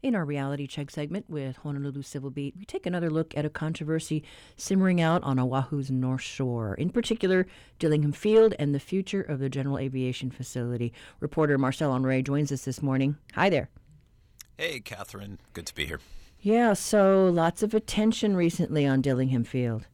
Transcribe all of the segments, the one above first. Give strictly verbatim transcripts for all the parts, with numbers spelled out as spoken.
In our reality check segment with Honolulu Civil Beat, we take another look at a controversy simmering out on Oahu's North Shore, in particular Dillingham Field and the future of the General Aviation Facility. Reporter Marcel Henry joins us this morning. Hi there. Hey, Catherine. Good to be here. Yeah, so lots of attention recently on Dillingham Field.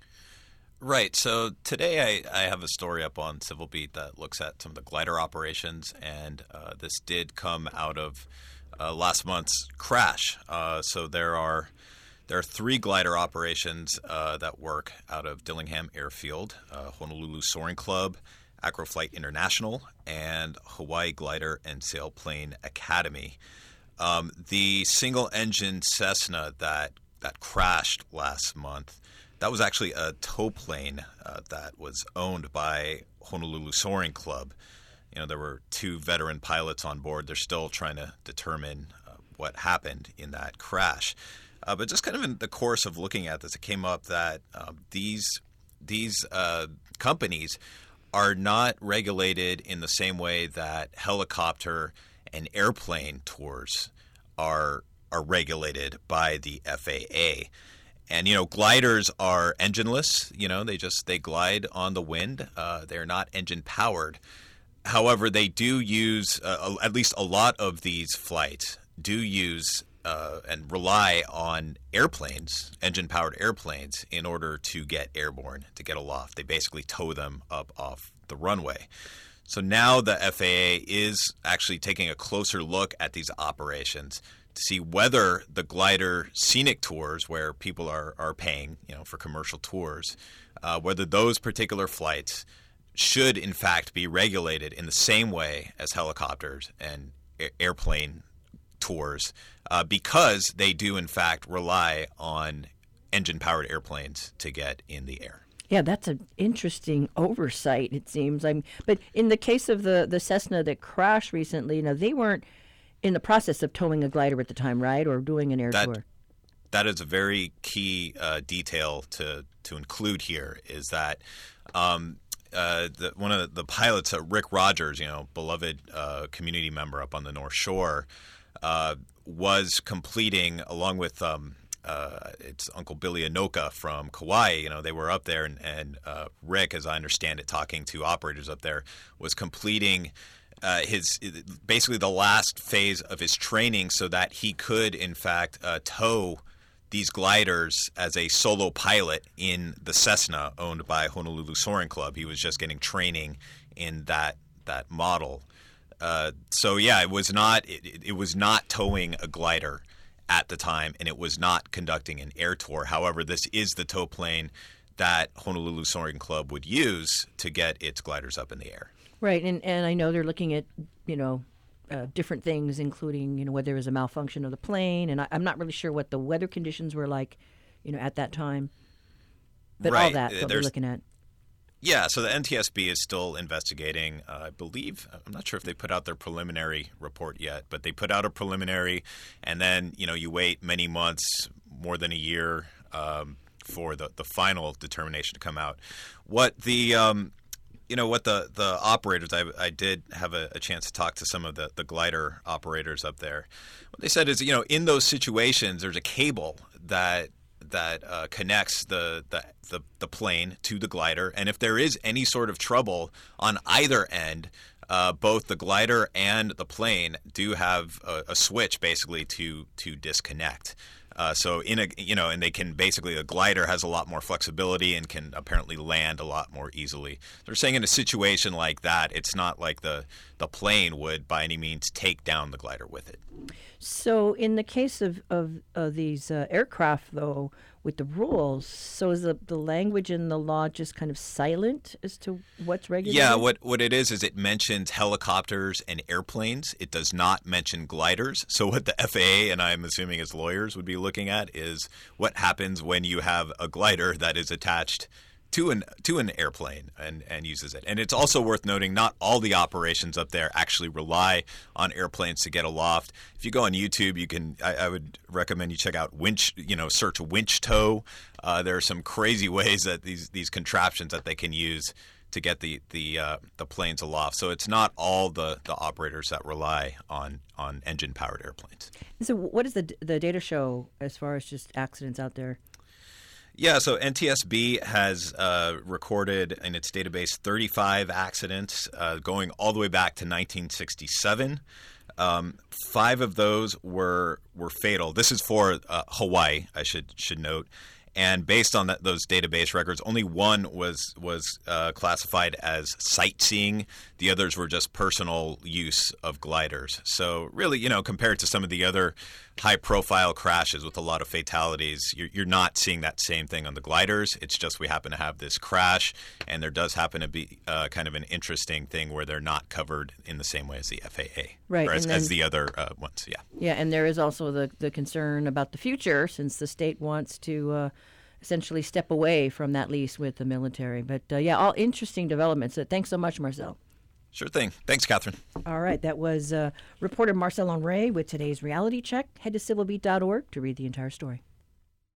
Right. So today I, I have a story up on Civil Beat that looks at some of the glider operations, and uh, this did come out of uh, last month's crash. Uh, so there are there are three glider operations uh, that work out of Dillingham Airfield, uh, Honolulu Soaring Club, Acroflight International, and Hawaii Glider and Sailplane Academy. Um, the single-engine Cessna that that crashed last month, that was actually a tow plane uh, that was owned by Honolulu Soaring Club. You know, there were two veteran pilots on board. They're still trying to determine uh, what happened in that crash. Uh, but just kind of in the course of looking at this, it came up that um, these these uh, companies are not regulated in the same way that helicopter and airplane tours are are regulated by the F A A. And, you know, gliders are engineless. You know, they just they glide on the wind. Uh, they're not engine powered. However, they do use, uh, at least a lot of these flights do use uh, and rely on airplanes, engine-powered airplanes, in order to get airborne, to get aloft. They basically tow them up off the runway. So now the F A A is actually taking a closer look at these operations to see whether the glider scenic tours, where people are, are paying, you know, for commercial tours, uh, whether those particular flights should in fact be regulated in the same way as helicopters and a- airplane tours, uh, because they do in fact rely on engine-powered airplanes to get in the air. Yeah, that's an interesting oversight, it seems. I'm, but in the case of the, the Cessna that crashed recently, you know, they weren't in the process of towing a glider at the time, right, or doing an air that, tour? That is a very key uh, detail to, to include here, is that um, uh, the, one of the pilots, uh, Rick Rogers, you know, beloved uh, community member up on the North Shore, uh, was completing, along with um, uh, it's Uncle Billy Anoka from Kauai. You know, they were up there, and, and uh, Rick, as I understand it, talking to operators up there, was completing Uh, his basically the last phase of his training so that he could, in fact, uh, tow these gliders as a solo pilot in the Cessna owned by Honolulu Soaring Club. He was just getting training in that that model. Uh, so yeah, it was not it, it was not towing a glider at the time, and it was not conducting an air tour. However, this is the tow plane that Honolulu Soaring Club would use to get its gliders up in the air. Right, and, and I know they're looking at, you know, uh, different things, including, you know, whether there was a malfunction of the plane, and I, I'm not really sure what the weather conditions were like, you know, at that time. But right. all that, what There's, we're looking at. Yeah, so the N T S B is still investigating. Uh, I believe, I'm not sure if they put out their preliminary report yet, but they put out a preliminary, and then, you know, you wait many months, more than a year, um, for the, the final determination to come out. What the... Um, You know, what the, the operators, I, I did have a, a chance to talk to some of the, the glider operators up there. What they said is, you know, in those situations, there's a cable that that uh, connects the, the, the, the plane to the glider. And if there is any sort of trouble on either end, uh, both the glider and the plane do have a, a switch basically to to disconnect. Uh, so in a you know, and they can basically, a glider has a lot more flexibility and can apparently land a lot more easily. They're saying in a situation like that, it's not like the the plane would by any means take down the glider with it. So in the case of of, of these uh, aircraft, though, with the rules, so is the, the language in the law just kind of silent as to what's regulated? Yeah, what, what it is is it mentions helicopters and airplanes. It does not mention gliders. So what the F A A, and I'm assuming as lawyers, would be looking at is what happens when you have a glider that is attached to an to an airplane and, and uses it. And it's also worth noting not all the operations up there actually rely on airplanes to get aloft. If you go on YouTube, you can I, I would recommend you check out winch, you know, search winch tow. Uh, there are some crazy ways that these these contraptions that they can use to get the the uh, the planes aloft. So it's not all the, the operators that rely on on engine powered airplanes. So what does the the data show as far as just accidents out there? Yeah, so N T S B has uh, recorded in its database thirty-five accidents uh, going all the way back to nineteen sixty-seven. Um, five of those were were fatal. This is for uh, Hawaii, I should should note. And based on that, those database records, only one was was uh, classified as sightseeing. The others were just personal use of gliders. So really, you know, compared to some of the other high-profile crashes with a lot of fatalities, you're, you're not seeing that same thing on the gliders. It's just we happen to have this crash, and there does happen to be uh, kind of an interesting thing where they're not covered in the same way as the F A A, right? Or as, then, as the other uh, ones, yeah. Yeah, and there is also the the concern about the future, since the state wants to uh, essentially step away from that lease with the military. But uh, yeah, all interesting developments. So thanks so much, Marcel. Sure thing. Thanks, Catherine. All right, that was uh, reporter Marcel Henry with today's Reality Check. Head to civil beat dot org to read the entire story.